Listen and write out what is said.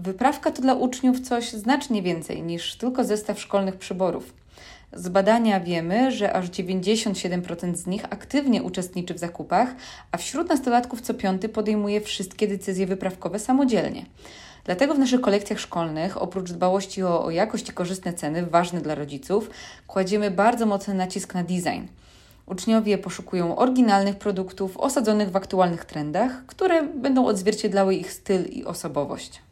Wyprawka to dla uczniów coś znacznie więcej niż tylko zestaw szkolnych przyborów. Z badania wiemy, że aż 97% z nich aktywnie uczestniczy w zakupach, a wśród nastolatków co piąty podejmuje wszystkie decyzje wyprawkowe samodzielnie. Dlatego w naszych kolekcjach szkolnych, oprócz dbałości o jakość i korzystne ceny, ważne dla rodziców, kładziemy bardzo mocny nacisk na design. Uczniowie poszukują oryginalnych produktów osadzonych w aktualnych trendach, które będą odzwierciedlały ich styl i osobowość.